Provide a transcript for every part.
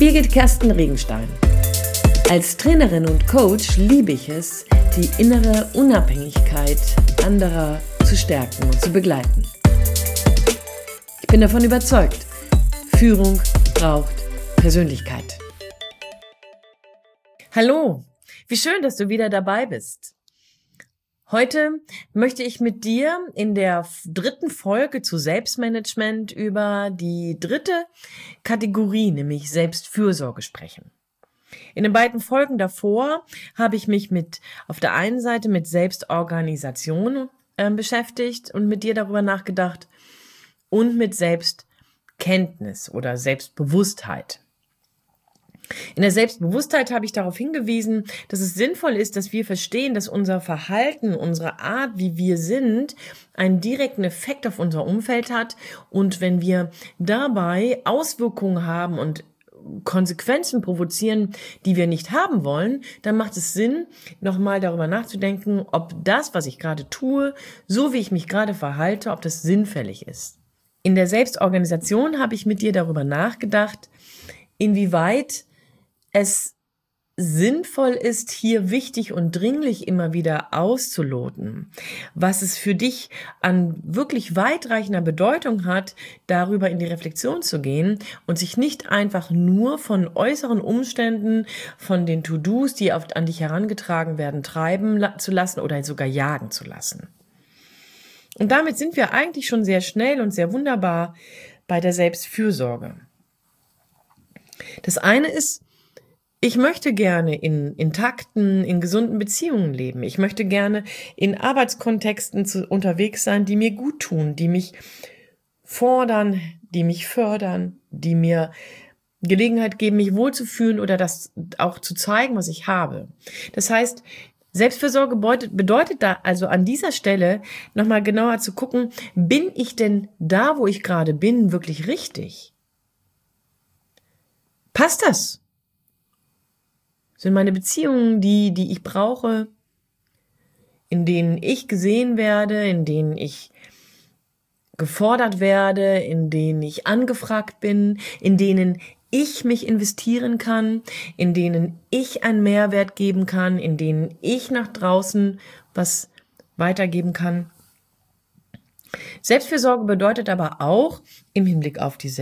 Birgit Kersten Regenstein. Als Trainerin und Coach liebe ich es, die innere Unabhängigkeit anderer zu stärken und zu begleiten. Ich bin davon überzeugt, Führung braucht Persönlichkeit. Hallo, wie schön, dass du wieder dabei bist. Heute möchte ich mit dir in der 3. Folge zu Selbstmanagement über die 3. Kategorie, nämlich Selbstfürsorge, sprechen. In den beiden Folgen davor habe ich mich auf der einen Seite mit Selbstorganisation beschäftigt und mit dir darüber nachgedacht und mit Selbstkenntnis oder Selbstbewusstheit. In der Selbstbewusstheit habe ich darauf hingewiesen, dass es sinnvoll ist, dass wir verstehen, dass unser Verhalten, unsere Art, wie wir sind, einen direkten Effekt auf unser Umfeld hat. Und wenn wir dabei Auswirkungen haben und Konsequenzen provozieren, die wir nicht haben wollen, dann macht es Sinn, nochmal darüber nachzudenken, ob das, was ich gerade tue, so wie ich mich gerade verhalte, ob das sinnfällig ist. In der Selbstorganisation habe ich mit dir darüber nachgedacht, inwieweit es sinnvoll ist, hier wichtig und dringlich immer wieder auszuloten, was es für dich an wirklich weitreichender Bedeutung hat, darüber in die Reflexion zu gehen und sich nicht einfach nur von äußeren Umständen, von den To-Dos, die an dich herangetragen werden, treiben zu lassen oder sogar jagen zu lassen. Und damit sind wir eigentlich schon sehr schnell und sehr wunderbar bei der Selbstfürsorge. Das eine ist, ich möchte gerne in intakten, in gesunden Beziehungen leben. Ich möchte gerne in Arbeitskontexten unterwegs sein, die mir gut tun, die mich fordern, die mich fördern, die mir Gelegenheit geben, mich wohlzufühlen oder das auch zu zeigen, was ich habe. Das heißt, Selbstfürsorge bedeutet da also an dieser Stelle nochmal genauer zu gucken, bin ich denn da, wo ich gerade bin, wirklich richtig? Passt das? Sind meine Beziehungen die ich brauche, in denen ich gesehen werde, in denen ich gefordert werde, in denen ich angefragt bin, in denen ich mich investieren kann, in denen ich einen Mehrwert geben kann, in denen ich nach draußen was weitergeben kann? Selbstfürsorge bedeutet aber auch im Hinblick auf die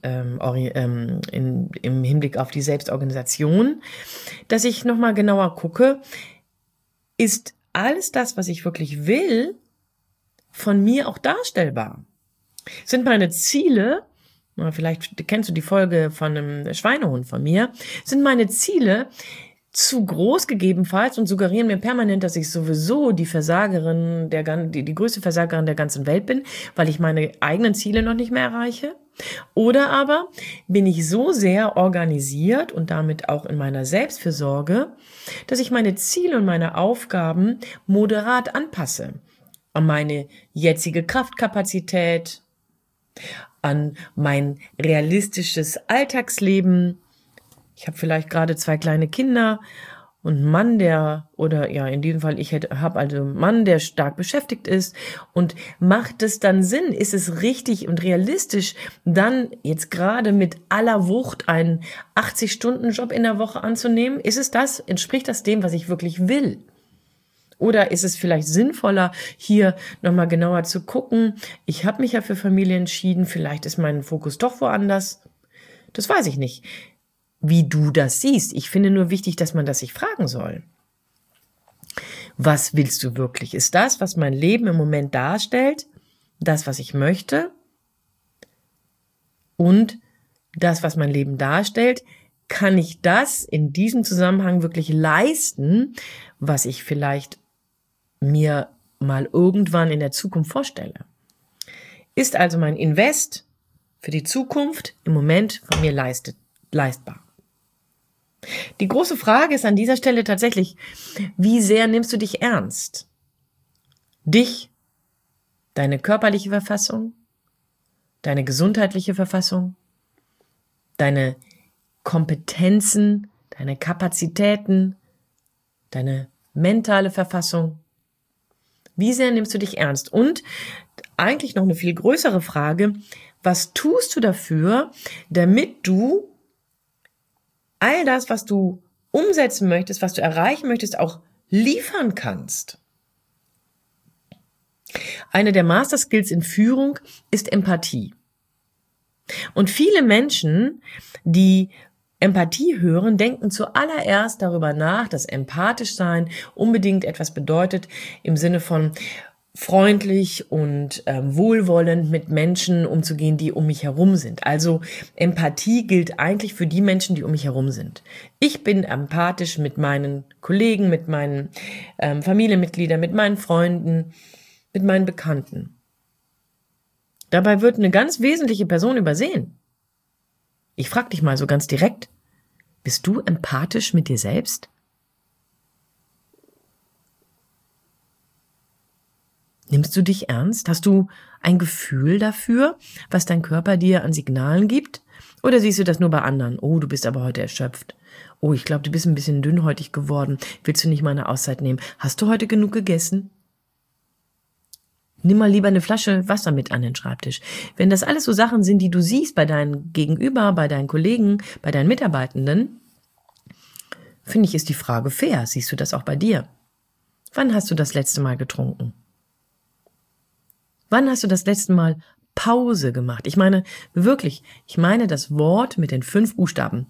im Hinblick auf die Selbstorganisation, dass ich nochmal genauer gucke, ist alles das, was ich wirklich will, von mir auch darstellbar? Sind meine Ziele, vielleicht kennst du die Folge von einem Schweinehund von mir, sind meine Ziele zu groß gegebenenfalls und suggerieren mir permanent, dass ich sowieso die größte Versagerin der ganzen Welt bin, weil ich meine eigenen Ziele noch nicht mehr erreiche? Oder aber bin ich so sehr organisiert und damit auch in meiner Selbstfürsorge, dass ich meine Ziele und meine Aufgaben moderat anpasse an meine jetzige Kraftkapazität, an mein realistisches Alltagsleben. Ich habe vielleicht gerade 2 kleine Kinder und einen Mann, in diesem Fall, ich habe also einen Mann, der stark beschäftigt ist. Und macht es dann Sinn? Ist es richtig und realistisch, dann jetzt gerade mit aller Wucht einen 80-Stunden-Job in der Woche anzunehmen? Entspricht das dem, was ich wirklich will? Oder ist es vielleicht sinnvoller, hier nochmal genauer zu gucken? Ich habe mich ja für Familie entschieden, vielleicht ist mein Fokus doch woanders. Das weiß ich nicht, wie du das siehst. Ich finde nur wichtig, dass man das sich fragen soll. Was willst du wirklich? Ist das, was mein Leben im Moment darstellt, das, was ich möchte? Und das, was mein Leben darstellt, kann ich das in diesem Zusammenhang wirklich leisten, was ich vielleicht mir mal irgendwann in der Zukunft vorstelle? Ist also mein Invest für die Zukunft im Moment von mir leistbar? Die große Frage ist an dieser Stelle tatsächlich, wie sehr nimmst du dich ernst? Dich, deine körperliche Verfassung, deine gesundheitliche Verfassung, deine Kompetenzen, deine Kapazitäten, deine mentale Verfassung. Wie sehr nimmst du dich ernst? Und eigentlich noch eine viel größere Frage, was tust du dafür, damit du all das, was du umsetzen möchtest, was du erreichen möchtest, auch liefern kannst. Eine der Master Skills in Führung ist Empathie. Und viele Menschen, die Empathie hören, denken zuallererst darüber nach, dass empathisch sein unbedingt etwas bedeutet im Sinne von freundlich und wohlwollend mit Menschen umzugehen, die um mich herum sind. Also Empathie gilt eigentlich für die Menschen, die um mich herum sind. Ich bin empathisch mit meinen Kollegen, mit meinen Familienmitgliedern, mit meinen Freunden, mit meinen Bekannten. Dabei wird eine ganz wesentliche Person übersehen. Ich frage dich mal so ganz direkt, bist du empathisch mit dir selbst? Nimmst du dich ernst? Hast du ein Gefühl dafür, was dein Körper dir an Signalen gibt? Oder siehst du das nur bei anderen? Oh, du bist aber heute erschöpft. Oh, ich glaube, du bist ein bisschen dünnhäutig geworden. Willst du nicht mal eine Auszeit nehmen? Hast du heute genug gegessen? Nimm mal lieber eine Flasche Wasser mit an den Schreibtisch. Wenn das alles so Sachen sind, die du siehst bei deinen Gegenüber, bei deinen Kollegen, bei deinen Mitarbeitenden, finde ich, ist die Frage fair. Siehst du das auch bei dir? Wann hast du das letzte Mal getrunken? Wann hast du das letzte Mal Pause gemacht? Ich meine wirklich, das Wort mit den 5 Buchstaben.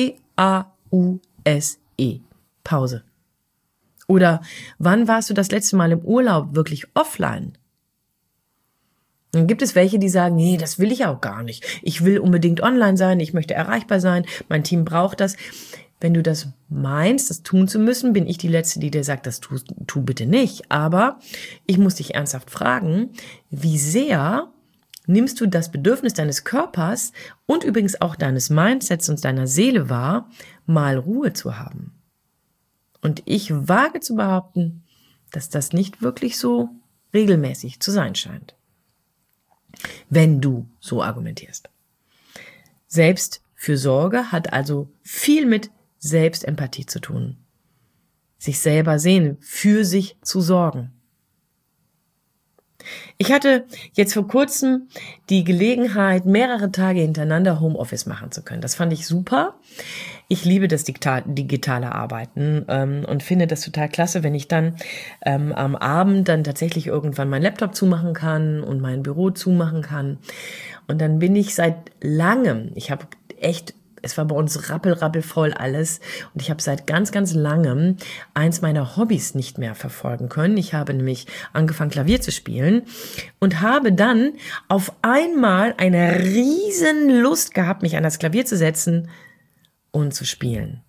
P-A-U-S-E. Pause. Oder wann warst du das letzte Mal im Urlaub wirklich offline? Dann gibt es welche, die sagen, nee, das will ich auch gar nicht. Ich will unbedingt online sein, ich möchte erreichbar sein, mein Team braucht das. Wenn du das meinst, das tun zu müssen, bin ich die Letzte, die dir sagt, das tu bitte nicht. Aber ich muss dich ernsthaft fragen, wie sehr nimmst du das Bedürfnis deines Körpers und übrigens auch deines Mindsets und deiner Seele wahr, mal Ruhe zu haben? Und ich wage zu behaupten, dass das nicht wirklich so regelmäßig zu sein scheint, wenn du so argumentierst. Selbstfürsorge hat also viel mit Selbstempathie zu tun. Sich selber sehen, für sich zu sorgen. Ich hatte jetzt vor kurzem die Gelegenheit, mehrere Tage hintereinander Homeoffice machen zu können. Das fand ich super. Ich liebe das digitale Arbeiten und finde das total klasse, wenn ich dann am Abend dann tatsächlich irgendwann meinen Laptop zumachen kann und mein Büro zumachen kann. Und dann bin ich seit langem, es war bei uns rappelvoll alles und ich habe seit ganz, ganz langem eins meiner Hobbys nicht mehr verfolgen können. Ich habe nämlich angefangen, Klavier zu spielen und habe dann auf einmal eine riesen Lust gehabt, mich an das Klavier zu setzen und zu spielen.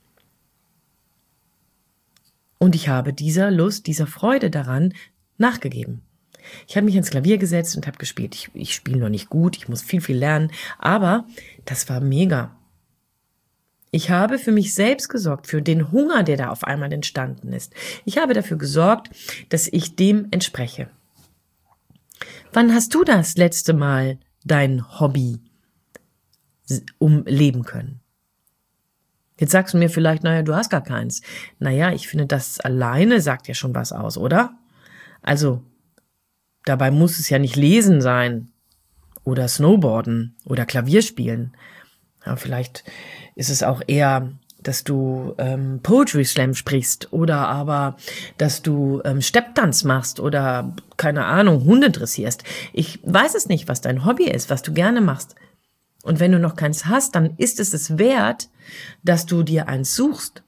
Und ich habe dieser Lust, dieser Freude daran nachgegeben. Ich habe mich ans Klavier gesetzt und habe gespielt. Ich spiele noch nicht gut, ich muss viel lernen, aber das war mega. Ich habe für mich selbst gesorgt, für den Hunger, der da auf einmal entstanden ist. Ich habe dafür gesorgt, dass ich dem entspreche. Wann hast du das letzte Mal dein Hobby umleben können? Jetzt sagst du mir vielleicht, du hast gar keins. Ich finde, das alleine sagt ja schon was aus, oder? Also, dabei muss es ja nicht Lesen sein oder Snowboarden oder Klavier spielen. Ja, vielleicht ist es auch eher, dass du Poetry Slam sprichst oder aber, dass du Stepptanz machst oder, keine Ahnung, Hunde dressierst. Ich weiß es nicht, was dein Hobby ist, was du gerne machst. Und wenn du noch keins hast, dann ist es wert, dass du dir eins suchst.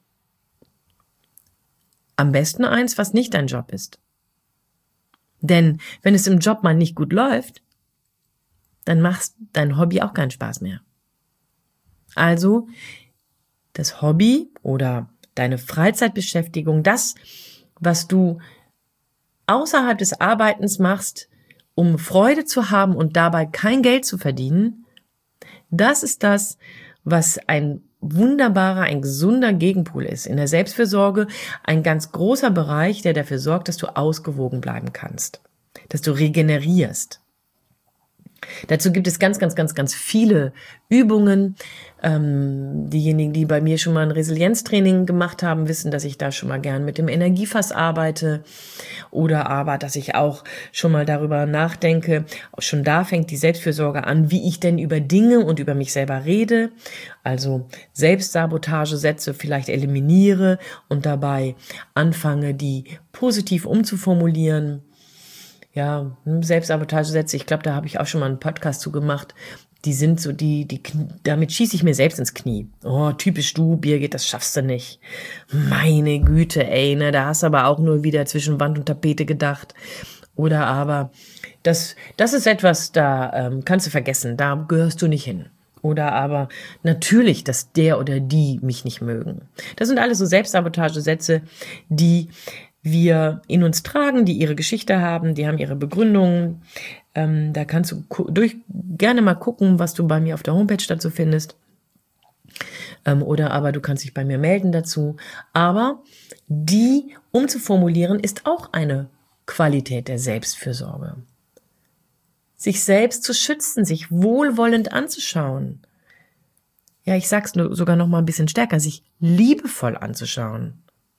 Am besten eins, was nicht dein Job ist. Denn wenn es im Job mal nicht gut läuft, dann macht dein Hobby auch keinen Spaß mehr. Also das Hobby oder deine Freizeitbeschäftigung, das, was du außerhalb des Arbeitens machst, um Freude zu haben und dabei kein Geld zu verdienen, das ist das, was ein wunderbarer, ein gesunder Gegenpol ist. In der Selbstfürsorge ein ganz großer Bereich, der dafür sorgt, dass du ausgewogen bleiben kannst, dass du regenerierst. Dazu gibt es ganz, ganz, ganz, ganz viele Übungen. Diejenigen, die bei mir schon mal ein Resilienztraining gemacht haben, wissen, dass ich da schon mal gern mit dem Energiefass arbeite oder aber, dass ich auch schon mal darüber nachdenke. Schon da fängt die Selbstfürsorge an, wie ich denn über Dinge und über mich selber rede. Also Selbstsabotagesätze vielleicht eliminiere und dabei anfange, die positiv umzuformulieren. Ja, Selbstsabotagesätze, ich glaube, da habe ich auch schon mal einen Podcast zu gemacht. Die sind so, damit schieße ich mir selbst ins Knie. Oh, typisch du, Birgit, das schaffst du nicht. Meine Güte, ey, ne, da hast du aber auch nur wieder zwischen Wand und Tapete gedacht. Oder aber, das ist etwas, da kannst du vergessen, da gehörst du nicht hin. Oder aber natürlich, dass der oder die mich nicht mögen. Das sind alles so Selbstsabotagesätze, die wir in uns tragen, die ihre Geschichte haben, die haben ihre Begründungen. Da kannst du gerne mal gucken, was du bei mir auf der Homepage dazu findest. Oder aber du kannst dich bei mir melden dazu. Aber die umzuformulieren ist auch eine Qualität der Selbstfürsorge. Sich selbst zu schützen, sich wohlwollend anzuschauen. Ja, ich sag's nur sogar noch mal ein bisschen stärker, sich liebevoll anzuschauen.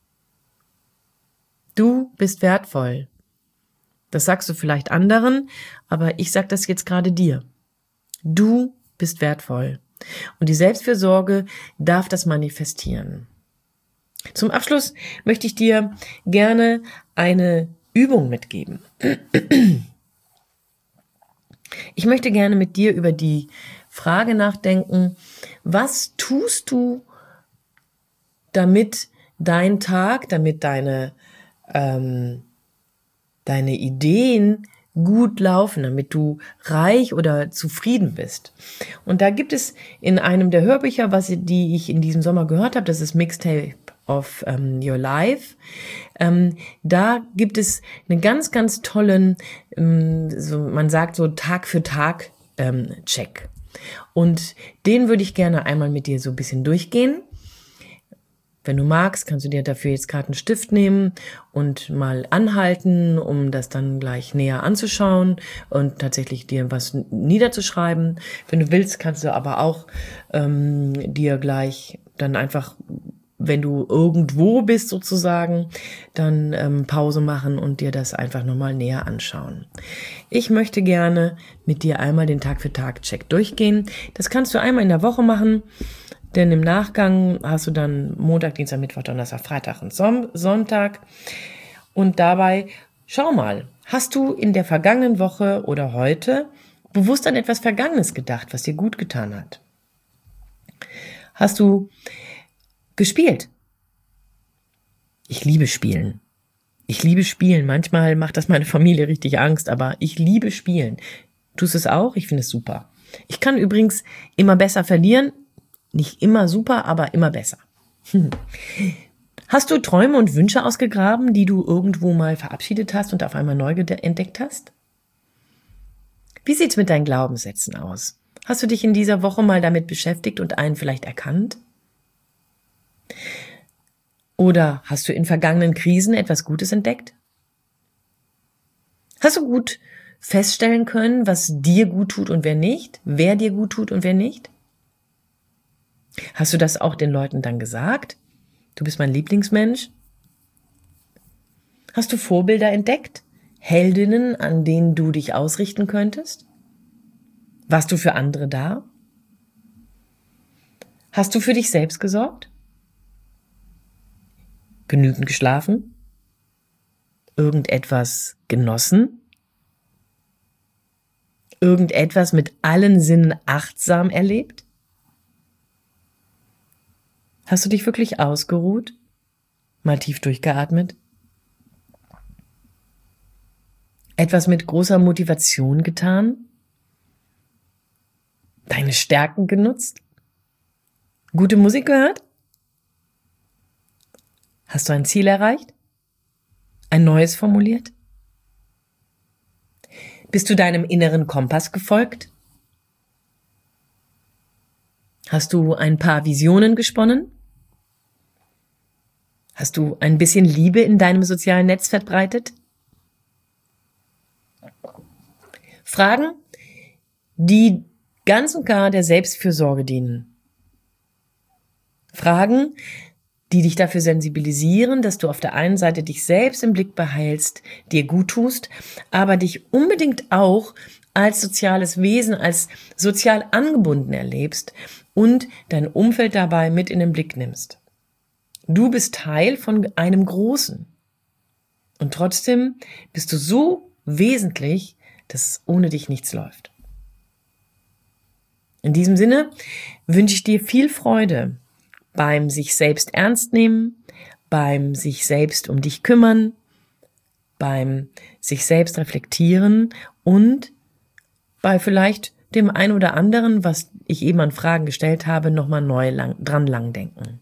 Du bist wertvoll. Das sagst du vielleicht anderen, aber ich sag das jetzt gerade dir. Du bist wertvoll. Und die Selbstfürsorge darf das manifestieren. Zum Abschluss möchte ich dir gerne eine Übung mitgeben. Ich möchte gerne mit dir über die Frage nachdenken, was tust du, damit dein Tag, damit deine Ideen gut laufen, damit du reich oder zufrieden bist. Und da gibt es in einem der Hörbücher, die ich in diesem Sommer gehört habe, das ist Mixtape of Your Life. Da gibt es einen ganz, ganz tollen, man sagt so Tag für Tag Check. Und den würde ich gerne einmal mit dir so ein bisschen durchgehen. Wenn du magst, kannst du dir dafür jetzt gerade einen Stift nehmen und mal anhalten, um das dann gleich näher anzuschauen und tatsächlich dir was niederzuschreiben. Wenn du willst, kannst du aber auch dir gleich dann einfach, wenn du irgendwo bist sozusagen, dann Pause machen und dir das einfach nochmal näher anschauen. Ich möchte gerne mit dir einmal den Tag-für-Tag-Check durchgehen. Das kannst du einmal in der Woche machen. Denn im Nachgang hast du dann Montag, Dienstag, Mittwoch, Donnerstag, Freitag und Sonntag. Und dabei, schau mal, hast du in der vergangenen Woche oder heute bewusst an etwas Vergangenes gedacht, was dir gut getan hat? Hast du gespielt? Ich liebe Spielen. Ich liebe Spielen. Manchmal macht das meine Familie richtig Angst, aber ich liebe Spielen. Tust du es auch? Ich finde es super. Ich kann übrigens immer besser verlieren. Nicht immer super, aber immer besser. Hast du Träume und Wünsche ausgegraben, die du irgendwo mal verabschiedet hast und auf einmal neu entdeckt hast? Wie sieht's mit deinen Glaubenssätzen aus? Hast du dich in dieser Woche mal damit beschäftigt und einen vielleicht erkannt? Oder hast du in vergangenen Krisen etwas Gutes entdeckt? Hast du gut feststellen können, was dir gut tut und wer nicht? Wer dir gut tut und wer nicht? Hast du das auch den Leuten dann gesagt? Du bist mein Lieblingsmensch? Hast du Vorbilder entdeckt? Heldinnen, an denen du dich ausrichten könntest? Warst du für andere da? Hast du für dich selbst gesorgt? Genügend geschlafen? Irgendetwas genossen? Irgendetwas mit allen Sinnen achtsam erlebt? Hast du dich wirklich ausgeruht? Mal tief durchgeatmet? Etwas mit großer Motivation getan? Deine Stärken genutzt? Gute Musik gehört? Hast du ein Ziel erreicht? Ein neues formuliert? Bist du deinem inneren Kompass gefolgt? Hast du ein paar Visionen gesponnen? Hast du ein bisschen Liebe in deinem sozialen Netz verbreitet? Fragen, die ganz und gar der Selbstfürsorge dienen. Fragen, die dich dafür sensibilisieren, dass du auf der einen Seite dich selbst im Blick behältst, dir gut tust, aber dich unbedingt auch als soziales Wesen, als sozial angebunden erlebst und dein Umfeld dabei mit in den Blick nimmst. Du bist Teil von einem Großen. Und trotzdem bist du so wesentlich, dass ohne dich nichts läuft. In diesem Sinne wünsche ich dir viel Freude beim sich selbst ernst nehmen, beim sich selbst um dich kümmern, beim sich selbst reflektieren und bei vielleicht dem ein oder anderen, was ich eben an Fragen gestellt habe, nochmal neu dran langdenken.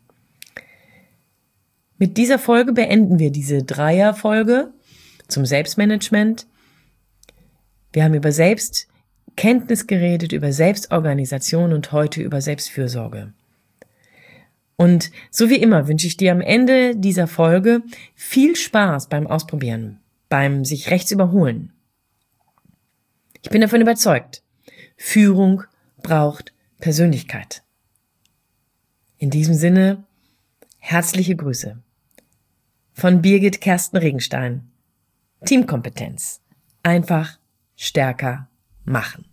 Mit dieser Folge beenden wir diese Dreierfolge zum Selbstmanagement. Wir haben über Selbstkenntnis geredet, über Selbstorganisation und heute über Selbstfürsorge. Und so wie immer wünsche ich dir am Ende dieser Folge viel Spaß beim Ausprobieren, beim sich rechts überholen. Ich bin davon überzeugt, Führung braucht Persönlichkeit. In diesem Sinne, herzliche Grüße von Birgit Kersten Regenstein. Teamkompetenz. Einfach stärker machen.